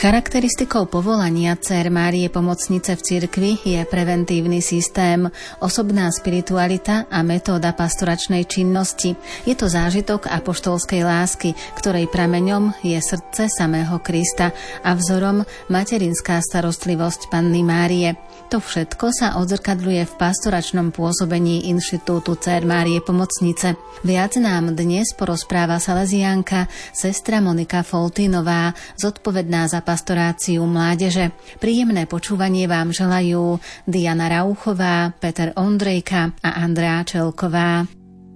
Charakteristikou povolania dcér Márie Pomocnice v cirkvi je preventívny systém, osobná spiritualita a metóda pastoračnej činnosti. Je to zážitok apoštolskej lásky, ktorej prameňom je srdce samého Krista a vzorom materinská starostlivosť Panny Márie. To všetko sa odzrkadľuje v pastoračnom pôsobení Inštitútu dcér Márie Pomocnice. Viac nám dnes porozpráva salesiánka sestra Monika Foltínová, zodpovedná za pastoráciu mládeže. Príjemné počúvanie vám želajú Diana Rauchová, Peter Ondrejka a Andrea Čelková.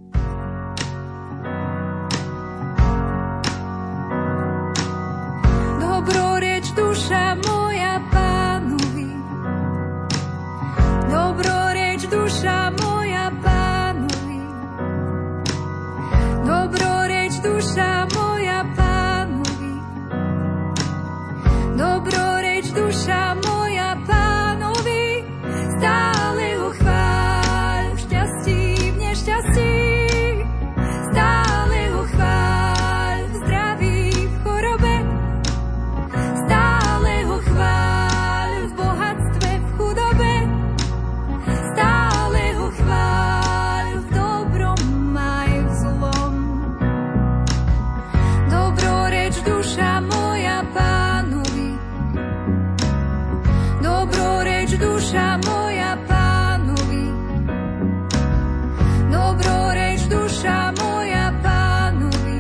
Dobroreč duša moja Pánovi, dobroreč duša moja Pánovi, dobroreč duša moja Pánovi, dobroreč duša moja Pánovi, stále ho chváľ v šťastí, v nešťastí, stále ho chváľ v zdraví, v chorobe, stále ho chváľ v bohatstve, v chudobe, stále ho chváľ v dobrom aj v zlom. Dobroreč duša moja Pánovi, dobroreč duša moja Pánovi, dobroreč duša moja Pánovi,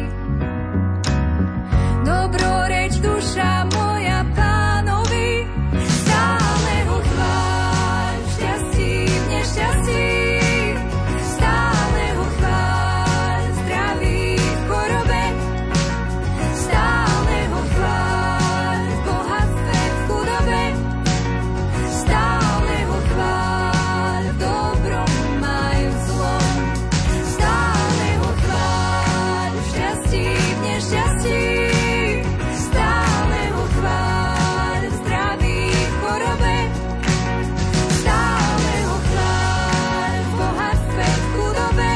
dobroreč duša moja Pánovi, stále ho chváľ v šťastí, v nešťastí, stále ho chváľ v zdraví, v chorobe, stále ho chváľ v bohatstve, v chudobe, stále ho chváľ v dobrom aj v zlom, stále ho chváľ v šťastí, v nešťastí, stále ho chváľ v zdraví, v chorobe, stále ho chváľ v bohatstve, v chudobe,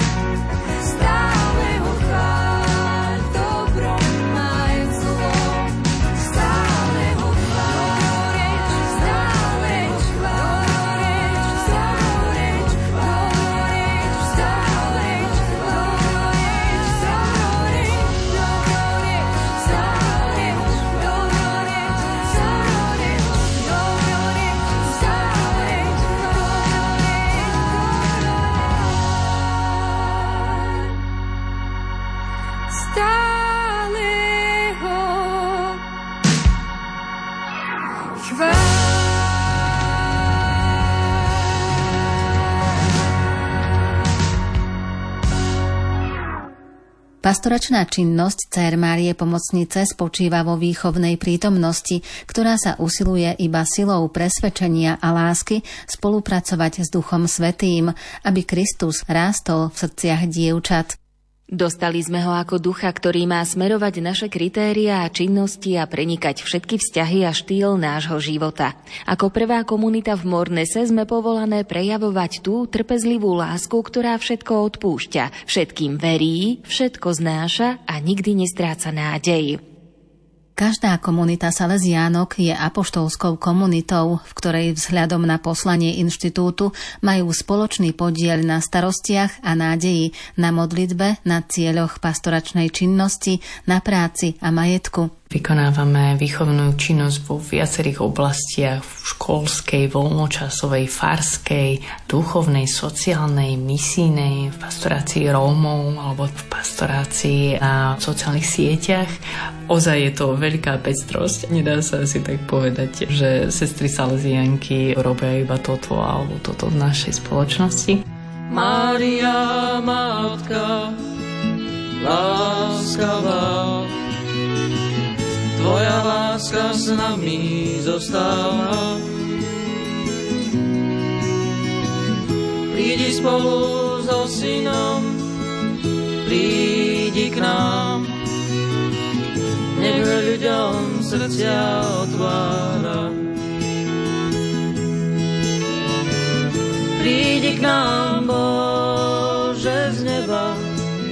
stále ho chváľ v dobrom aj v zlom, stále ho chváľ, stále ho chváľ, stále ho chváľ, stále Pastoračná činnosť dcér Márie Pomocnice spočíva vo výchovnej prítomnosti, ktorá sa usiluje iba silou presvedčenia a lásky spolupracovať s Duchom Svätým, aby Kristus rástol v srdciach dievčat. Dostali sme ho ako ducha, ktorý má smerovať naše kritériá a činnosti a prenikať všetky vzťahy a štýl nášho života. Ako prvá komunita v Mornese sme povolané prejavovať tú trpezlivú lásku, ktorá všetko odpúšťa, všetkým verí, všetko znáša a nikdy nestráca nádej. Každá komunita salesiánok je apoštolskou komunitou, v ktorej vzhľadom na poslanie inštitútu majú spoločný podiel na starostiach a nádeji, na modlitbe, na cieľoch pastoračnej činnosti, na práci a majetku. Vykonávame výchovnú činnosť vo viacerých oblastiach, v školskej, voľnočasovej, farskej, duchovnej, sociálnej, misijnej, v pastorácii Rómov alebo v pastorácii na sociálnych sieťach. Ozaj je to veľká pestrosť. Nedá sa si tak povedať, že sestry salesianky robia iba toto alebo toto v našej spoločnosti. Mária, Matka, láskavá, Tvoja láska s nami zostáva. Prídi spolu so Synom, prídi k nám, nech ľuďom srdcia otvára. Prídi k nám, Bože, z neba,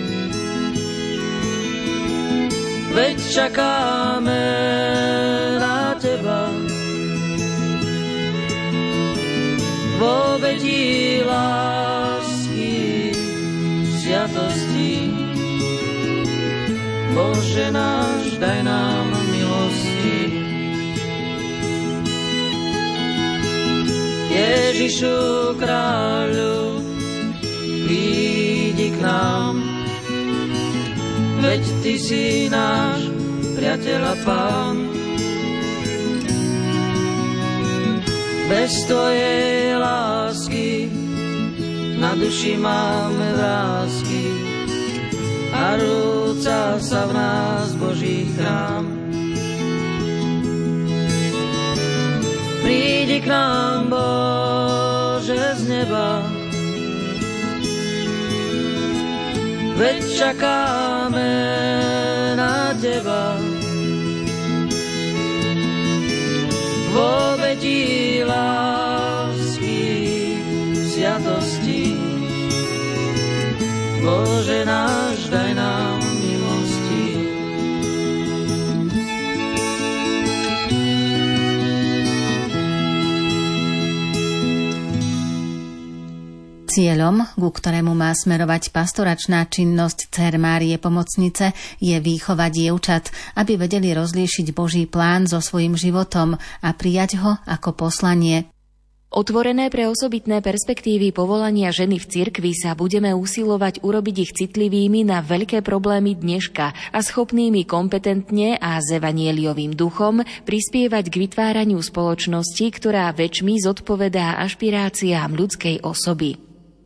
veď čakáme na obeti lásky, sviatosti. Bože náš, daj nám milosti. Ježišu kráľu, prídi k nám, veď Ty si náš priateľ a Pán. Bez Tvojej lásky na duši máme vrásky a rúca sa v nás Boží chrám. Prídi k nám, Bože, z neba, veď čakáme na Teba. V obeti lásky, sviatosti, Bože náš, daj nám milosti. Cieľom, ku ktorému má smerovať pastoračná činnosť Dcér Márie Pomocnice, je výchova dievčat, aby vedeli rozlíšiť Boží plán so svojím životom a prijať ho ako poslanie. Otvorené pre osobitné perspektívy povolania ženy v cirkvi sa budeme usilovať urobiť ich citlivými na veľké problémy dneška a schopnými kompetentne a s evanjeliovým duchom prispievať k vytváraniu spoločnosti, ktorá väčšmi zodpovedá ašpiráciám ľudskej osoby.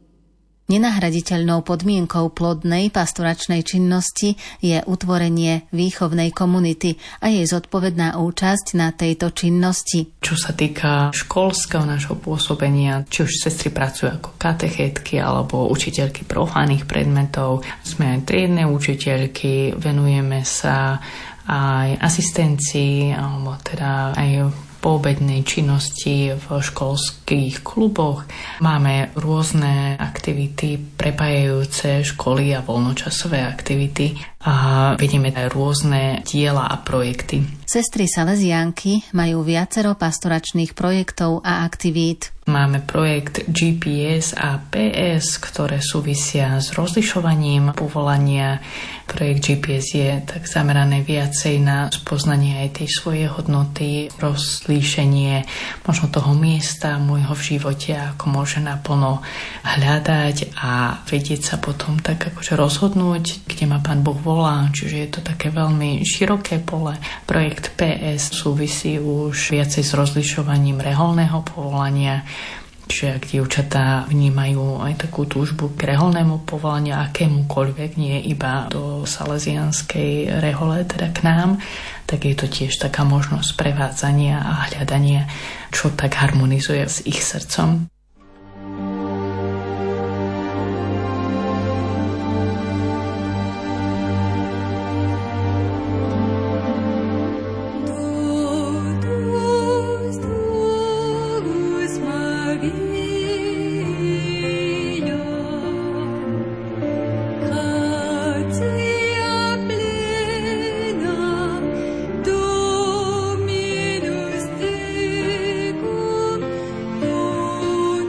Nenahraditeľnou podmienkou plodnej pastoračnej činnosti je utvorenie výchovnej komunity a jej zodpovedná účasť na tejto činnosti. Čo sa týka školského nášho pôsobenia, či už sestry pracujú ako katechétky alebo učiteľky profánnych predmetov, sme aj triedne učiteľky, venujeme sa aj asistencii alebo teda aj poobednej činnosti v školských kluboch. Máme rôzne aktivity prepájajúce školy a voľnočasové aktivity a vedieme aj rôzne diela a projekty. Sestry Salesiánky majú viacero pastoračných projektov a aktivít. Máme projekt GPS a PS, ktoré súvisia s rozlišovaním povolania. Projekt GPS je tak zamerané viacej na spoznanie aj tej svojej hodnoty, rozlíšenie možno toho miesta môjho v živote, ako môže naplno hľadať a vedieť sa potom tak akože rozhodnúť, kde ma Pán Boh volá. Čiže je to také veľmi široké pole. Projekt PS súvisí už viacej s rozlišovaním reholného povolania. Čiže ak dievčatá vnímajú aj takú túžbu k reholnému povolaniu, akémukoľvek, nie iba do salesianskej rehole, teda k nám, tak je to tiež taká možnosť prevádzania a hľadania, čo tak harmonizuje s ich srdcom. Dominus tecum,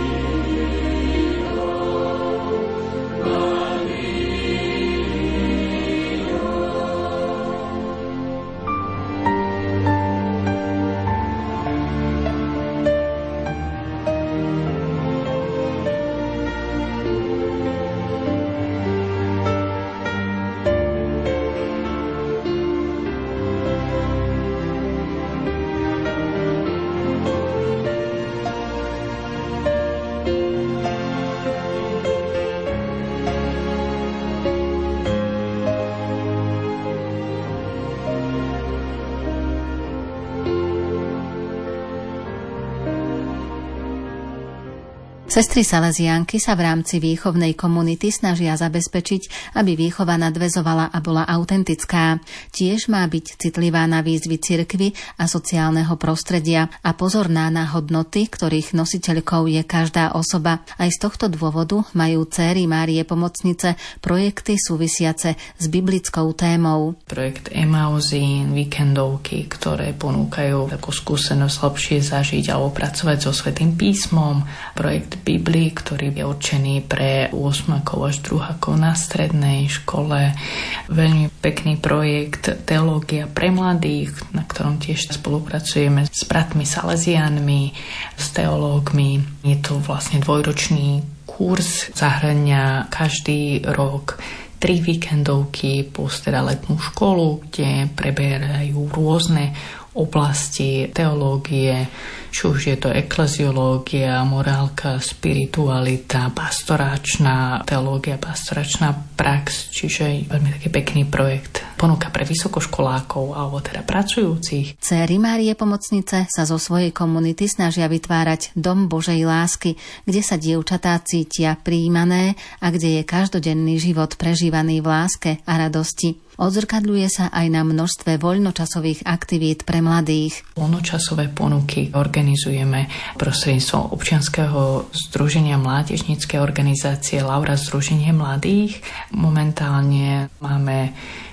Sestry Salesiánky sa v rámci výchovnej komunity snažia zabezpečiť, aby výchova nadväzovala a bola autentická. Tiež má byť citlivá na výzvy cirkvi a sociálneho prostredia a pozorná na hodnoty, ktorých nositeľkou je každá osoba. Aj z tohto dôvodu majú céry Márie Pomocnice projekty súvisiace s biblickou témou. Projekt Emauzín, víkendovky, ktoré ponúkajú takú skúsenosť lepšie zažiť alebo pracovať so Svätým písmom. Projekt Biblii, ktorý je určený pre 8-akov až 2-akov na strednej škole. Veľmi pekný projekt Teológia pre mladých, na ktorom tiež spolupracujeme s bratmi Salesiánmi, s teológmi. Je to vlastne dvojročný kurz, zahŕňa každý rok 3 víkendovky plus teda letnú školu, kde preberajú rôzne oblasti teológie, či už je to ekleziológia, morálka, spiritualita, pastoračná teológia, pastoračná prax, čiže veľmi taký pekný projekt. Ponúka pre vysokoškolákov alebo teda pracujúcich. Céry Márie Pomocnice sa zo svojej komunity snažia vytvárať dom Božej lásky, kde sa dievčatá cítia prijímané a kde je každodenný život prežívaný v láske a radosti. Odzrkadľuje sa aj na množstve voľnočasových aktivít pre mladých. Voľnočasové ponuky organizujeme prostredníctvom občianskeho združenia mládežníckej organizácie Laura Združenie mladých. Momentálne máme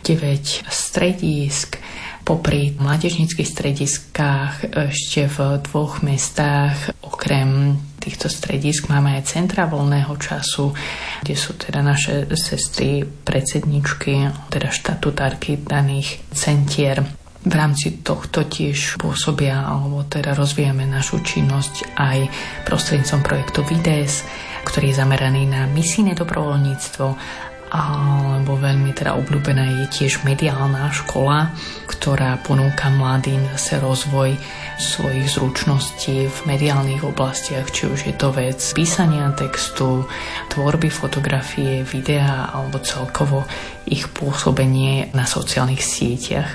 9 stredísk. Popri mládežníckych strediskách ešte v 2 mestách okrem týchto stredísk máme aj centra voľného času, kde sú teda naše sestry, predsedničky, teda štatutárky daných centier. V rámci tohto tiež pôsobia, alebo teda rozvíjame našu činnosť aj prostredníctvom projektu Vides, ktorý je zameraný na misijné dobrovoľníctvo, alebo veľmi teda obľúbená je tiež mediálna škola, ktorá ponúka mladým zase rozvoj svojich zručností v mediálnych oblastiach, či už je to vec písania textu, tvorby fotografie, videa alebo celkovo ich pôsobenie na sociálnych sieťach.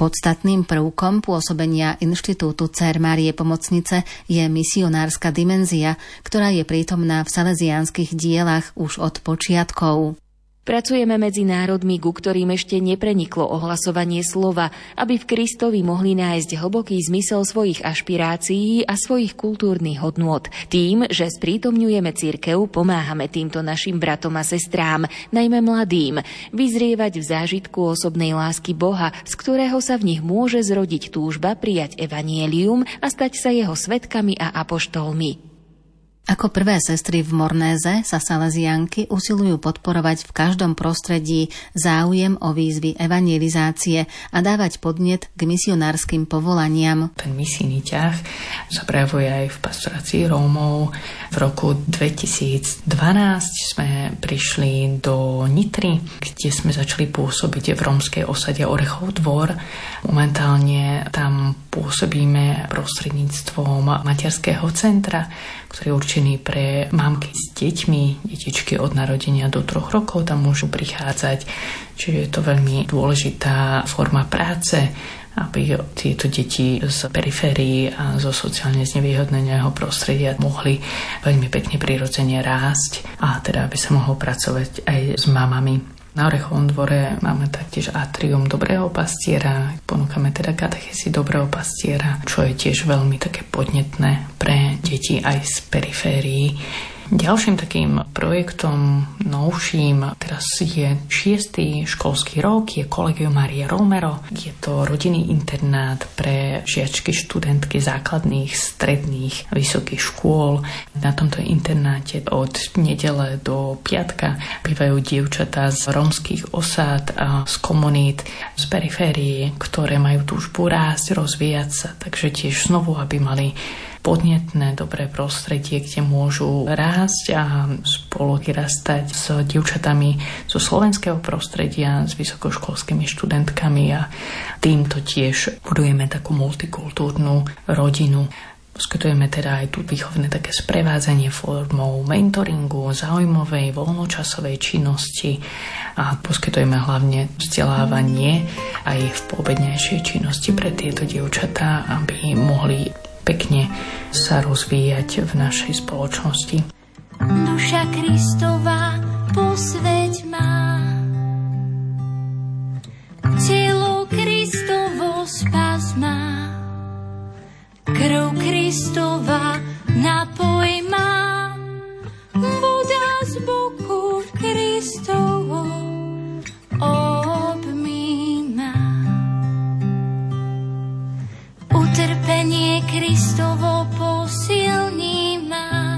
Podstatným prvkom pôsobenia Inštitútu Dcér Márie Pomocnice je misionárska dimenzia, ktorá je prítomná v salesiánskych dielach už od počiatkov. Pracujeme medzi národmi, ku ktorým ešte nepreniklo ohlasovanie slova, aby v Kristovi mohli nájsť hlboký zmysel svojich ašpirácií a svojich kultúrnych hodnôt. Tým, že sprítomňujeme cirkev, pomáhame týmto našim bratom a sestrám, najmä mladým, vyzrievať v zážitku osobnej lásky Boha, z ktorého sa v nich môže zrodiť túžba prijať evanjelium a stať sa jeho svedkami a apoštolmi. Ako prvé sestry v Mornéze sa salesianky usilujú podporovať v každom prostredí záujem o výzvy evangelizácie a dávať podnet k misionárskym povolaniam. Ten misijný ťah sa prejavuje aj v pastorácii Rómov. V roku 2012 sme prišli do Nitry, kde sme začali pôsobiť v rómskej osade Orechov dvor. Momentálne tam pôsobíme prostredníctvom materského centra, ktorý je určený pre mamky s deťmi. Detičky od narodenia do 3 rokov tam môžu prichádzať. Čiže je to veľmi dôležitá forma práce, aby tieto deti z periférií a zo sociálne znevýhodneného prostredia mohli veľmi pekne prirodzene rásť a teda aby sa mohlo pracovať aj s mamami. Na Orechovom dvore máme taktiež atrium Dobrého pastiera, ponúkame teda katechesy Dobrého pastiera, čo je tiež veľmi také podnetné pre deti aj z periférií. Ďalším takým projektom novším teraz je 6. školský rok, je Collegium Maria Romero. Je to rodinný internát pre žiačky, študentky základných, stredných, vysokých škôl. Na tomto internáte od nedele do piatka bývajú dievčatá z rómskych osád a z komunít, z periférií, ktoré majú túžbu rásť, rozvíjať sa. Takže tiež znovu, aby mali podnetné, dobré prostredie, kde môžu rásť a spolu vyrastať s dievčatami zo slovenského prostredia, s vysokoškolskými študentkami a týmto tiež budujeme takú multikultúrnu rodinu. Poskytujeme teda aj tu výchovné také sprevádzanie formou mentoringu, záujmovej, voľnočasovej činnosti a poskytujeme hlavne vzdelávanie aj v poobednejšej činnosti pre tieto dievčatá, aby mohli pekne sa rozvíjať v našej spoločnosti. Duša Kristova posväť má, telo Kristovo spas má, krv Kristova napoj má, voda z boku Kristovo obmýma. Utrpenie Kristovo posilní ma,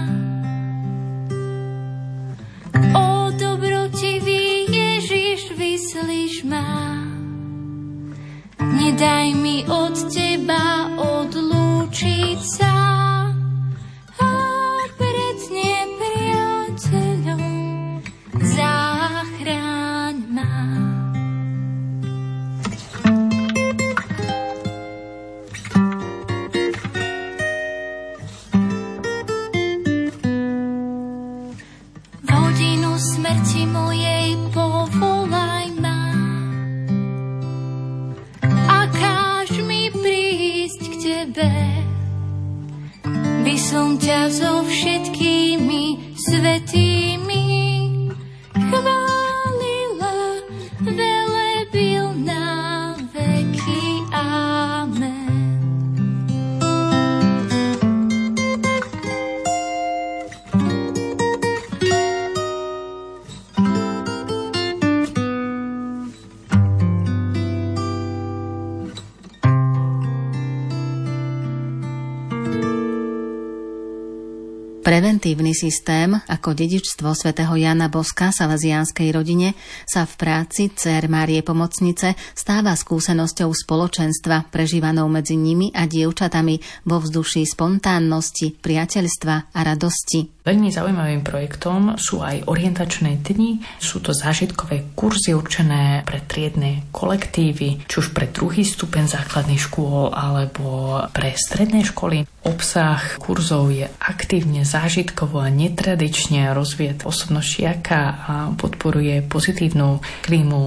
o dobrotivý Ježiš vyslíš ma. Nedaj mi od teba odlúčiť sa a pred nepriateľom záchraň ma. Smrti mojej povolaj ma a káž mi prísť k tebe, by som ťa so všetkými svätými chválila, velebil na veky. Amen. Preventívny systém ako dedičstvo svätého Jána Boska salesiánskej rodine sa v práci Dcér Márie Pomocnice stáva skúsenosťou spoločenstva prežívanou medzi nimi a dievčatami vo vzduší spontánnosti, priateľstva a radosti. Veľmi zaujímavým projektom sú aj orientačné dni. Sú to zážitkové kurzy určené pre triedne kolektívy, či už pre druhý stupeň základných škôl alebo pre stredné školy. Obsah kurzov je aktívne zážitkovo a netradične rozvíja osobnosť žiaka a podporuje pozitívnu klímu v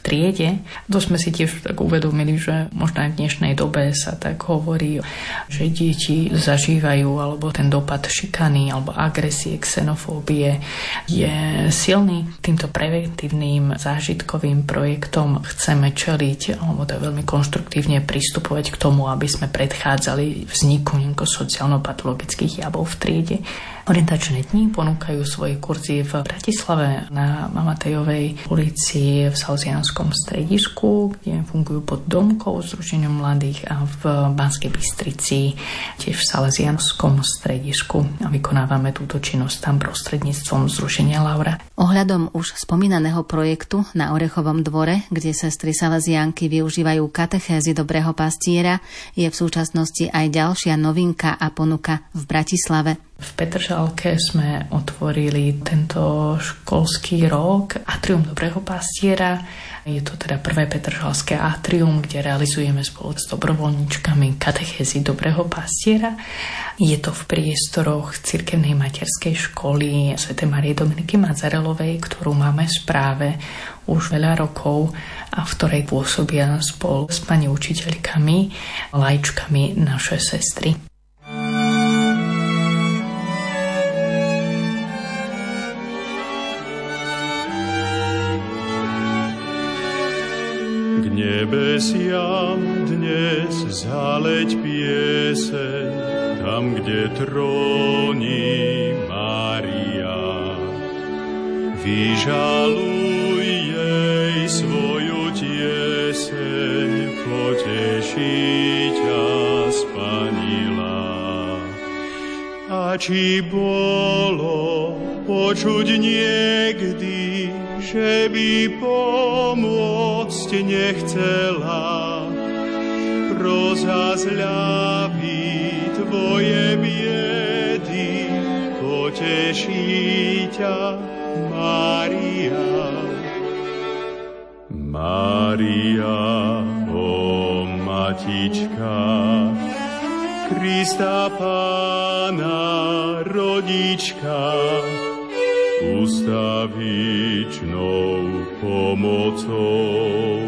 triede. To sme si tiež tak uvedomili, že možno aj v dnešnej dobe sa tak hovorí, že deti zažívajú alebo ten dopad šikany alebo agresie, xenofóbie je silný. Týmto preventívnym zážitkovým projektom chceme čeliť alebo to veľmi konštruktívne pristupovať k tomu, aby sme predchádzali vzniku sociálno-patologických javov v triede. Orientačné dni ponúkajú svoje kurzy v Bratislave na Matejovej ulici v Salesianskom stredisku, kde fungujú pod domkou Združenia mladých, a v Banskej Bystrici tiež v Salesianskom stredisku. A vykonávame túto činnosť tam prostredníctvom Združenia Laura. Ohľadom už spomínaného projektu na Orechovom dvore, kde sestry Salesianky využívajú katechézy Dobrého pastiera, je v súčasnosti aj ďalšia novinka a ponuka v Bratislave. V Petržalke sme otvorili tento školský rok Atrium Dobrého pastiera. Je to teda prvé petržalské atrium, kde realizujeme spolu s dobrovoľníčkami katechézy Dobrého pastiera. Je to v priestoroch cirkevnej materskej školy Sv. Márie Dominiky Mazarelovej, ktorú máme v správe už veľa rokov a v ktorej pôsobia spolu s pani učiteľkami, laičkami naše sestry. Nebesiam dnes zaleť pieseň, tam, kde tróni Mária. Vyžaluj jej svoju tieseň, poteší ťa spanila. A či bolo počuť niekdy, že by pomôcť nechcela, rozazľaví tvoje biedy, poteší ťa Mária. Mária, o Matička, Krista Pána rodička, ustavičnou pomocou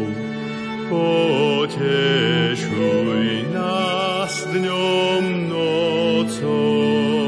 potešuj nás dňom nocou.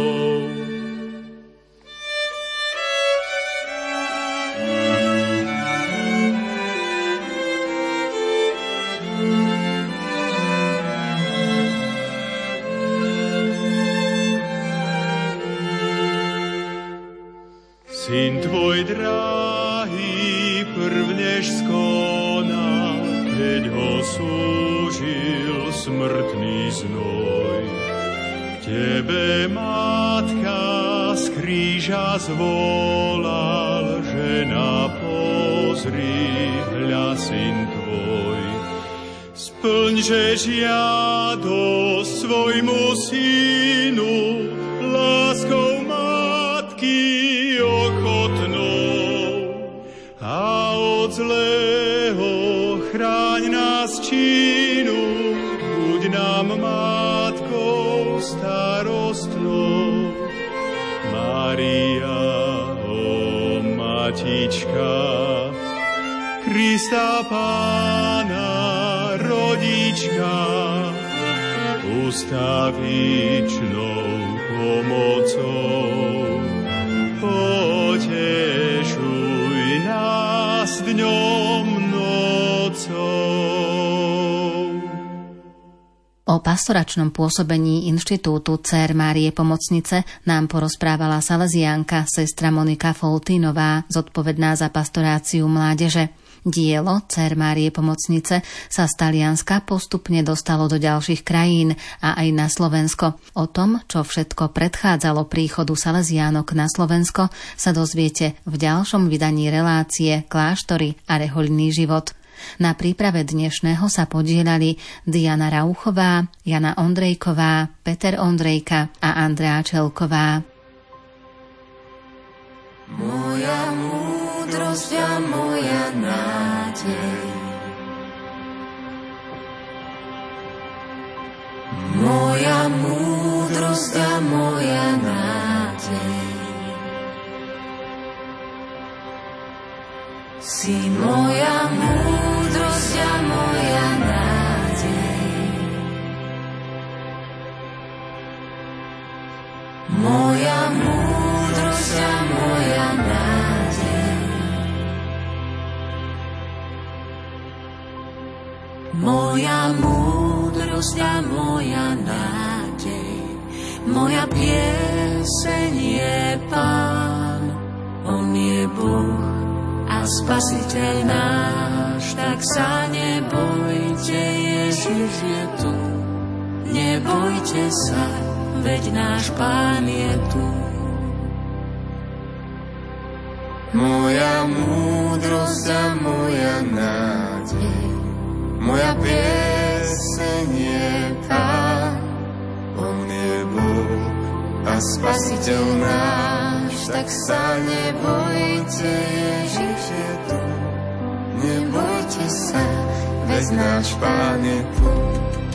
Syn tvoj drahý prvnež skonal, keď ho súžil smrtný znoj. K tebe, Matka, z kríža zvolal, žena, pozri, hľa syn tvoj. Splňže žiadosť svojmu synu, láskou matky a od zlého chráň nás činu, buď nám matkou starostnou. Mária, o Matička, Krista Pána rodička, ustavičnou pomocou potešuj nás dňom nocou. O pastoračnom pôsobení Inštitútu Dcér Márie Pomocnice nám porozprávala Salesiánka sestra Monika Foltínová, zodpovedná za pastoráciu mládeže. Dielo Dcér Márie Pomocnice sa z Talianska postupne dostalo do ďalších krajín a aj na Slovensko. O tom, čo všetko predchádzalo príchodu Salesiánok na Slovensko, sa dozviete v ďalšom vydaní relácie Kláštory a rehoľný život. Na príprave dnešného sa podieľali Diana Rauchová, Jana Ondrejková, Peter Ondrejka a Andrea Čelková. Moja múdrosť a moja nádej, moja múdrosť a moja nádej, si moja múdrosť moja múdrosť a moja nádej. Moja múdrosť a moja nádej, moja pieseň je Pán. On je Boh a Spasiteľ náš, tak sa nebojte, Ježiš je tu. Nebojte sa, veď náš Pán je tu. Moja múdrosť a moja nádej, moja pieseň je Pán. On je Boh a Spasiteľ náš, tak sa nebojte, Ježiš je tu. Nebojte sa, veď náš Pán je tu.